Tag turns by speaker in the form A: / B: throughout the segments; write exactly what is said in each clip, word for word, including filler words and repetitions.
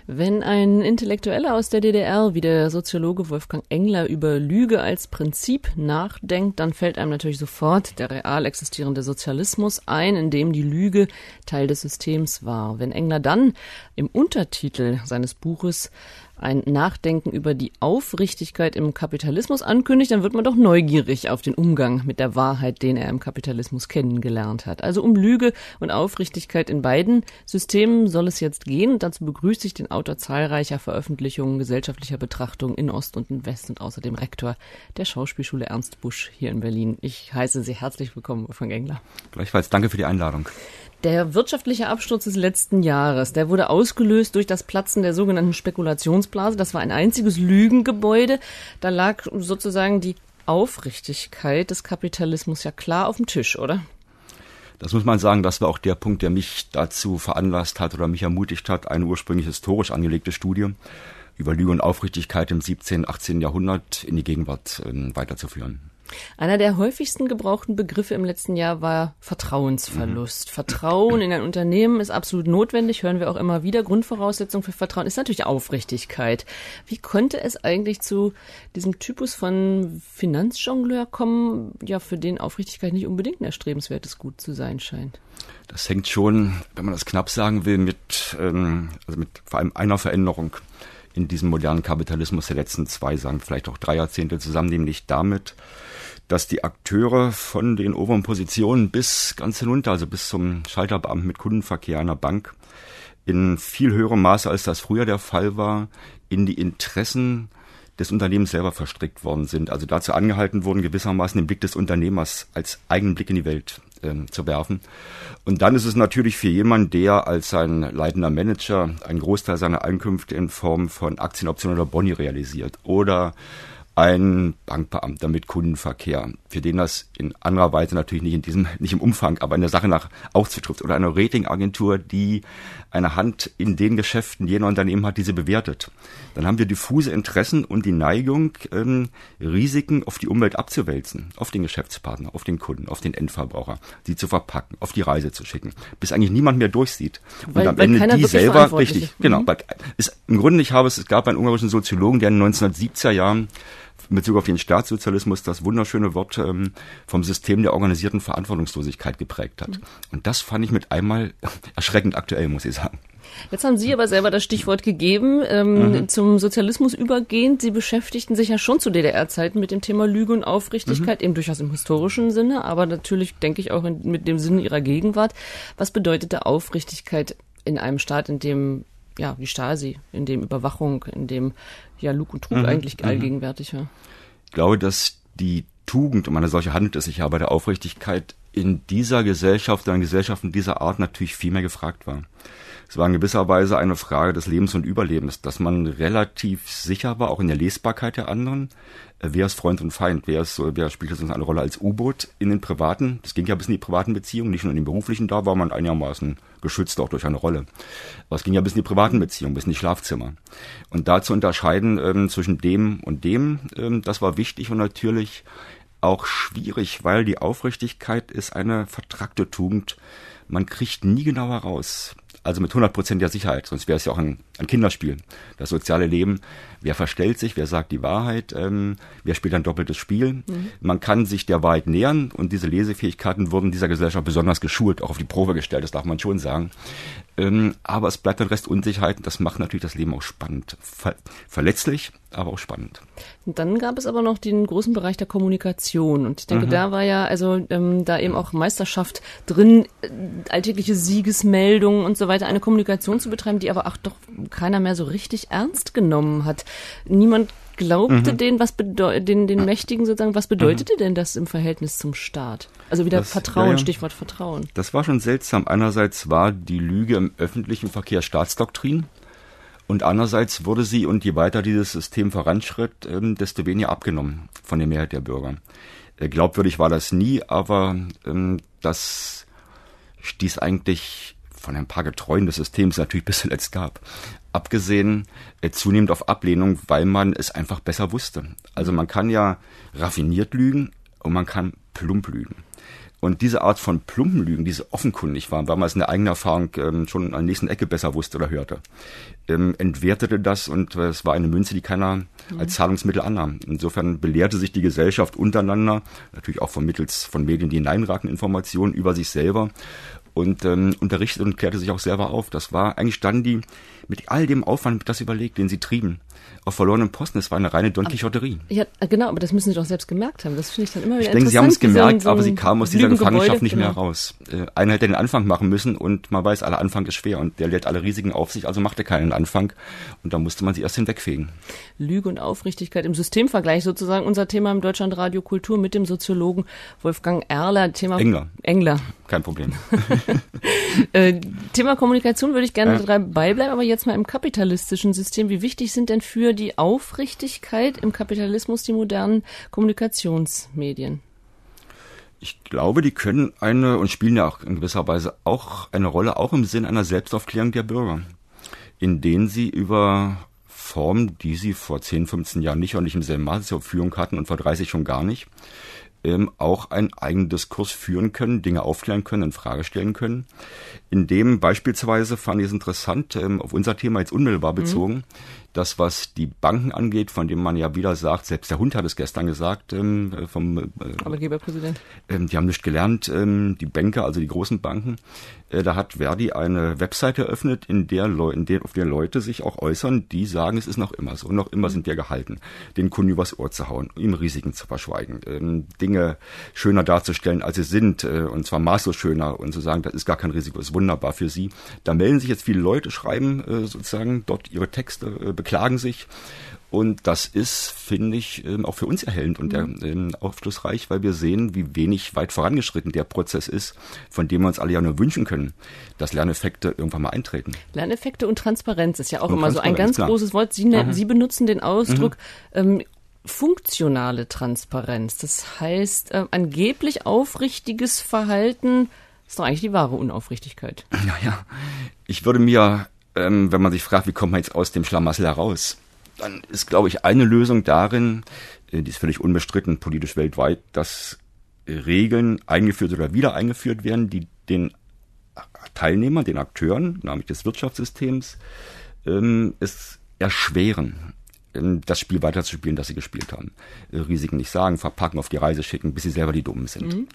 A: Wenn ein Intellektueller aus der D D R wie der Soziologe Wolfgang Engler über Lüge als Prinzip nachdenkt, dann fällt einem natürlich sofort der real existierende Sozialismus ein, in dem die Lüge Teil des Systems war. Wenn Engler dann im Untertitel seines Buches ein Nachdenken über die Aufrichtigkeit im Kapitalismus ankündigt, dann wird man doch neugierig auf den Umgang mit der Wahrheit, den er im Kapitalismus kennengelernt hat. Also um Lüge und Aufrichtigkeit in beiden Systemen soll es jetzt gehen. Und dazu begrüße ich den Autor zahlreicher Veröffentlichungen gesellschaftlicher Betrachtungen in Ost und in West und außerdem Rektor der Schauspielschule Ernst Busch hier in Berlin. Ich heiße Sie herzlich willkommen, Wolfgang Engler.
B: Gleichfalls, danke für die Einladung.
A: Der wirtschaftliche Absturz des letzten Jahres, der wurde ausgelöst durch das Platzen der sogenannten Spekulationsblase. Das war ein einziges Lügengebäude. Da lag sozusagen die Aufrichtigkeit des Kapitalismus ja klar auf dem Tisch, oder?
B: Das muss man sagen, das war auch der Punkt, der mich dazu veranlasst hat oder mich ermutigt hat, eine ursprünglich historisch angelegte Studie über Lüge und Aufrichtigkeit im siebzehnten, achtzehnten Jahrhundert in die Gegenwart äh, weiterzuführen.
A: Einer der häufigsten gebrauchten Begriffe im letzten Jahr war Vertrauensverlust. Mhm. Vertrauen in ein Unternehmen ist absolut notwendig, hören wir auch immer wieder. Grundvoraussetzung für Vertrauen ist natürlich Aufrichtigkeit. Wie konnte es eigentlich zu diesem Typus von Finanzjongleur kommen, ja, für den Aufrichtigkeit nicht unbedingt ein erstrebenswertes Gut zu sein scheint?
B: Das hängt schon, wenn man das knapp sagen will, mit, ähm, also mit vor allem einer Veränderung in diesem modernen Kapitalismus der letzten zwei, sagen vielleicht auch drei Jahrzehnte zusammen, nämlich damit, dass die Akteure von den oberen Positionen bis ganz hinunter, also bis zum Schalterbeamten mit Kundenverkehr einer Bank, in viel höherem Maße, als das früher der Fall war, in die Interessen des Unternehmens selber verstrickt worden sind. Also dazu angehalten wurden, gewissermaßen den Blick des Unternehmers als eigenen Blick in die Welt äh, zu werfen. Und dann ist es natürlich für jemanden, der als sein leitender Manager einen Großteil seiner Einkünfte in Form von Aktienoptionen oder Boni realisiert oder ein Bankbeamter mit Kundenverkehr, für den das in anderer Weise natürlich nicht in diesem, nicht im Umfang, aber in der Sache nach auch zutrifft. Oder eine Ratingagentur, die eine Hand in den Geschäften jener Unternehmen hat, die sie bewertet. Dann haben wir diffuse Interessen und die Neigung, ähm, Risiken auf die Umwelt abzuwälzen, auf den Geschäftspartner, auf den Kunden, auf den Endverbraucher, sie zu verpacken, auf die Reise zu schicken, bis eigentlich niemand mehr durchsieht. Und
A: weil,
B: am Ende die selber, richtig,
A: mhm.
B: genau, weil ist, im Grunde, ich habe es, es gab einen ungarischen Soziologen, der in den neunzehnhundertsiebziger Jahren in Bezug auf den Staatssozialismus das wunderschöne Wort ähm, vom System der organisierten Verantwortungslosigkeit geprägt hat. Mhm. Und das fand ich mit einmal erschreckend aktuell, muss ich sagen.
A: Jetzt haben Sie aber selber das Stichwort gegeben, ähm, mhm. zum Sozialismus übergehend. Sie beschäftigten sich ja schon zu D D R-Zeiten mit dem Thema Lüge und Aufrichtigkeit, mhm. eben durchaus im historischen Sinne, aber natürlich, denke ich, auch in, mit dem Sinne Ihrer Gegenwart. Was bedeutete Aufrichtigkeit in einem Staat, in dem ja, wie Stasi, in dem Überwachung, in dem ja Lug und Trug mhm. eigentlich allgegenwärtig war?
B: Ich glaube, dass die Tugend, um eine solche handelt es sich ja bei der Aufrichtigkeit, in dieser Gesellschaft, in Gesellschaften dieser Art natürlich viel mehr gefragt war. Es war in gewisser Weise eine Frage des Lebens und Überlebens, dass man relativ sicher war, auch in der Lesbarkeit der anderen, wer ist Freund und Feind, wer ist, wer spielt das eine Rolle als U-Boot in den privaten, das ging ja bis in die privaten Beziehungen, nicht nur in den beruflichen, da war man einigermaßen geschützt auch durch eine Rolle. Aber es ging ja bis in die privaten Beziehungen, bis in die Schlafzimmer. Und da zu unterscheiden ähm, zwischen dem und dem, ähm, das war wichtig und natürlich auch schwierig, weil die Aufrichtigkeit ist eine vertrackte Tugend. Man kriegt nie genau heraus, also mit hundertprozentiger Sicherheit, sonst wäre es ja auch ein, ein Kinderspiel, das soziale Leben. Wer verstellt sich, wer sagt die Wahrheit, ähm, wer spielt ein doppeltes Spiel. Mhm. Man kann sich der Wahrheit nähern und diese Lesefähigkeiten wurden in dieser Gesellschaft besonders geschult, auch auf die Probe gestellt, das darf man schon sagen. Ähm, aber es bleibt ein Rest Unsicherheit und das macht natürlich das Leben auch spannend. Ver- verletzlich, aber auch spannend.
A: Und dann gab es aber noch den großen Bereich der Kommunikation und ich denke, mhm. da war ja also ähm, da eben auch Meisterschaft drin, äh, alltägliche Siegesmeldungen und so weiter, eine Kommunikation zu betreiben, die aber auch doch keiner mehr so richtig ernst genommen hat. Niemand glaubte mhm. den, was bedeu- den, den Mächtigen sozusagen, was bedeutete mhm. denn das im Verhältnis zum Staat? Also wieder das, Vertrauen, ja, ja. Stichwort Vertrauen.
B: Das war schon seltsam. Einerseits war die Lüge im öffentlichen Verkehr Staatsdoktrin und andererseits wurde sie, und je weiter dieses System voranschritt, ähm, desto weniger abgenommen von der Mehrheit der Bürger. Äh, glaubwürdig war das nie, aber ähm, das stieß eigentlich von ein paar Getreuen des Systems natürlich bis zuletzt gab. Abgesehen äh, zunehmend auf Ablehnung, weil man es einfach besser wusste. Also man kann ja raffiniert lügen und man kann plump lügen. Und diese Art von plumpen Lügen, diese offenkundig waren, weil man es in der eigenen Erfahrung ähm, schon an der nächsten Ecke besser wusste oder hörte, ähm, entwertete das und äh, es war eine Münze, die keiner mhm. als Zahlungsmittel annahm. Insofern belehrte sich die Gesellschaft untereinander, natürlich auch vermittels von Medien, die hineinraken, Informationen über sich selber und ähm, unterrichtete und klärte sich auch selber auf. Das war eigentlich dann die, mit all dem Aufwand, das überlegt, den sie trieben, auf verlorenen Posten. Es war eine reine Don Quixoterie.
A: Ja, genau, aber das müssen Sie doch selbst gemerkt haben. Das finde ich dann immer wieder
B: ich denke,
A: interessant.
B: Sie haben es gemerkt,
A: so ein,
B: aber Sie kamen aus dieser Gefangenschaft nicht
A: genau.
B: mehr raus. Äh, einer hätte den Anfang machen müssen und man weiß, aller Anfang ist schwer und der lädt alle Risiken auf sich, also machte keinen Anfang und da musste man sie erst hinwegfegen.
A: Lüge und Aufrichtigkeit im Systemvergleich sozusagen unser Thema im Deutschlandradio Kultur mit dem Soziologen Wolfgang Erler. Thema
B: Engler.
A: Engler.
B: Kein Problem.
A: äh, Thema Kommunikation würde ich gerne
B: ja.
A: dabei bleiben, aber jetzt mal im kapitalistischen System. Wie wichtig sind denn für die Aufrichtigkeit im Kapitalismus die modernen Kommunikationsmedien?
B: Ich glaube, die können eine und spielen ja auch in gewisser Weise auch eine Rolle, auch im Sinn einer Selbstaufklärung der Bürger, in denen sie über Formen, die sie vor zehn, fünfzehn Jahren nicht und nicht im selben Maße zur Verfügung hatten und vor dreißig schon gar nicht, ähm, auch einen eigenen Diskurs führen können, Dinge aufklären können, in Frage stellen können. In dem beispielsweise fand ich es interessant, ähm, auf unser Thema jetzt unmittelbar bezogen, mhm. das, was die Banken angeht, von dem man ja wieder sagt, selbst der Hund hat es gestern gesagt, ähm, vom äh,
A: Arbeitgeberpräsident.
B: Ähm, die haben nicht gelernt, ähm, die Banker, also die großen Banken. Äh, da hat Verdi eine Webseite eröffnet, in der, Leu- in der auf der Leute sich auch äußern, die sagen, es ist noch immer so. Und noch immer sind wir gehalten, den Kunden übers Ohr zu hauen, ihm Risiken zu verschweigen, ähm, Dinge schöner darzustellen, als sie sind, äh, und zwar maßlos schöner und zu sagen, das ist gar kein Risiko, das ist wunderbar für sie. Da melden sich jetzt viele Leute, schreiben äh, sozusagen dort ihre Texte, äh, beklagen sich. Und das ist, finde ich, auch für uns erhellend und mhm. aufschlussreich, weil wir sehen, wie wenig weit vorangeschritten der Prozess ist, von dem wir uns alle ja nur wünschen können, dass Lerneffekte irgendwann mal eintreten.
A: Lerneffekte und Transparenz ist ja auch
B: und
A: immer so ein ganz klar. großes Wort. Sie, mhm. Sie benutzen den Ausdruck mhm. ähm, funktionale Transparenz. Das heißt, äh, angeblich aufrichtiges Verhalten ist doch eigentlich die wahre Unaufrichtigkeit.
B: Ja, ja. Ich würde mir, ähm, wenn man sich fragt, wie kommt man jetzt aus dem Schlamassel heraus, dann ist, glaube ich, eine Lösung darin, die ist völlig unbestritten, politisch weltweit, dass Regeln eingeführt oder wieder eingeführt werden, die den Teilnehmern, den Akteuren, namentlich des Wirtschaftssystems, ähm, es erschweren, ähm, das Spiel weiterzuspielen, das sie gespielt haben. Äh, Risiken nicht sagen, verpacken, auf die Reise schicken, bis sie selber die Dummen sind. Mhm.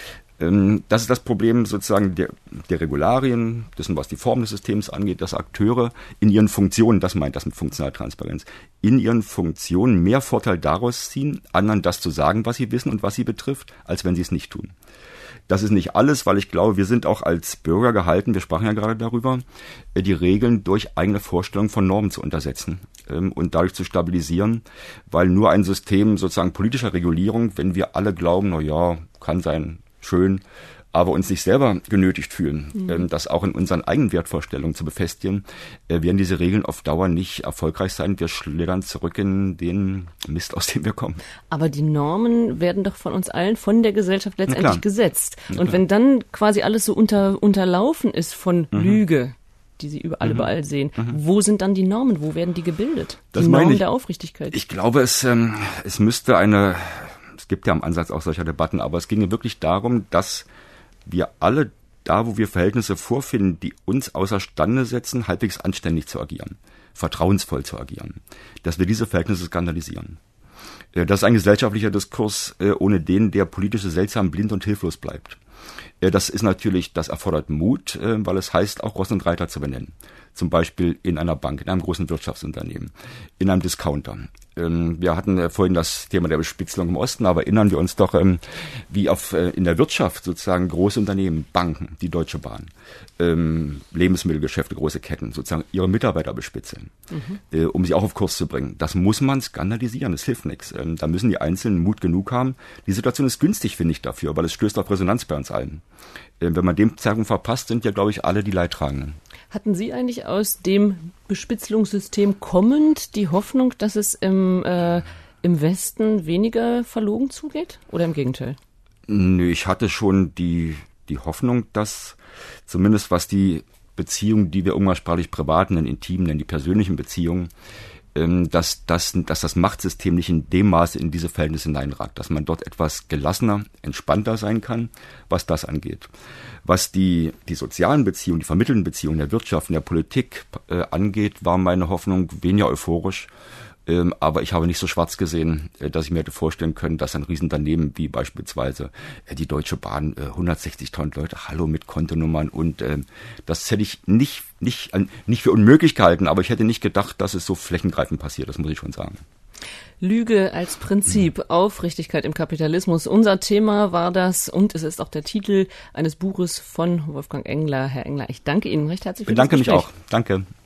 B: Das ist das Problem sozusagen der, der Regularien, dessen, was die Form des Systems angeht, dass Akteure in ihren Funktionen, das meint das mit funktionaler Transparenz, in ihren Funktionen mehr Vorteil daraus ziehen, anderen das zu sagen, was sie wissen und was sie betrifft, als wenn sie es nicht tun. Das ist nicht alles, weil ich glaube, wir sind auch als Bürger gehalten, wir sprachen ja gerade darüber, die Regeln durch eigene Vorstellungen von Normen zu untersetzen ähm, und dadurch zu stabilisieren, weil nur ein System sozusagen politischer Regulierung, wenn wir alle glauben, na ja, kann sein, schön, aber uns nicht selber genötigt fühlen, mhm. ähm, das auch in unseren eigenen Wertvorstellungen zu befestigen, äh, werden diese Regeln auf Dauer nicht erfolgreich sein. Wir schlittern zurück in den Mist, aus dem wir kommen. Aber
A: die Normen werden doch von uns allen, von der Gesellschaft letztendlich gesetzt. Und wenn dann quasi alles so unter, unterlaufen ist von mhm. Lüge, die Sie überall, mhm. überall sehen, mhm. wo sind dann die Normen? Wo werden die gebildet? Die
B: das
A: Normen
B: ich,
A: der Aufrichtigkeit.
B: Ich glaube, es, ähm, es müsste eine... Es gibt ja im Ansatz auch solcher Debatten, aber es ginge wirklich darum, dass wir alle da, wo wir Verhältnisse vorfinden, die uns außerstande setzen, halbwegs anständig zu agieren, vertrauensvoll zu agieren, dass wir diese Verhältnisse skandalisieren. Das ist ein gesellschaftlicher Diskurs, ohne den der politische seltsam blind und hilflos bleibt. Das ist natürlich, das erfordert Mut, weil es heißt, auch Ross und Reiter zu benennen. Zum Beispiel in einer Bank, in einem großen Wirtschaftsunternehmen, in einem Discounter. Wir hatten vorhin das Thema der Bespitzelung im Osten, aber erinnern wir uns doch, wie auf, in der Wirtschaft sozusagen große Unternehmen, Banken, die Deutsche Bahn, Lebensmittelgeschäfte, große Ketten, sozusagen ihre Mitarbeiter bespitzeln, mhm. um sie auch auf Kurs zu bringen. Das muss man skandalisieren, das hilft nichts. Da müssen die Einzelnen Mut genug haben. Die Situation ist günstig, finde ich, dafür, weil es stößt auf Resonanz bei uns allen. Wenn man den Zeitpunkt verpasst, sind ja, glaube ich, alle die Leidtragenden.
A: Hatten Sie eigentlich aus dem Bespitzelungssystem kommend die Hoffnung, dass es im, äh, im Westen weniger verlogen zugeht? Oder im Gegenteil?
B: Nö, ich hatte schon die, die Hoffnung, dass zumindest was die Beziehungen, die wir umgangssprachlich privat nennen, intim nennen, die persönlichen Beziehungen, dass das, dass das Machtsystem nicht in dem Maße in diese Verhältnisse hineinragt, dass man dort etwas gelassener, entspannter sein kann, was das angeht. Was die, die sozialen Beziehungen, die vermittelnden Beziehungen der Wirtschaft und der Politik äh, angeht, war meine Hoffnung weniger euphorisch. Ähm, aber ich habe nicht so schwarz gesehen, äh, dass ich mir hätte vorstellen können, dass ein Riesenunternehmen wie beispielsweise äh, die Deutsche Bahn, äh, hundertsechzigtausend Leute, hallo mit Kontonummern und äh, das hätte ich nicht, nicht, äh, nicht für unmöglich gehalten, aber ich hätte nicht gedacht, dass es so flächengreifend passiert, das muss ich schon sagen.
A: Lüge als Prinzip, Aufrichtigkeit im Kapitalismus. Unser Thema war das und es ist auch der Titel eines Buches von Wolfgang Engler. Herr Engler, ich danke Ihnen recht herzlich für das Gespräch.
B: Ich bedanke mich auch. Danke.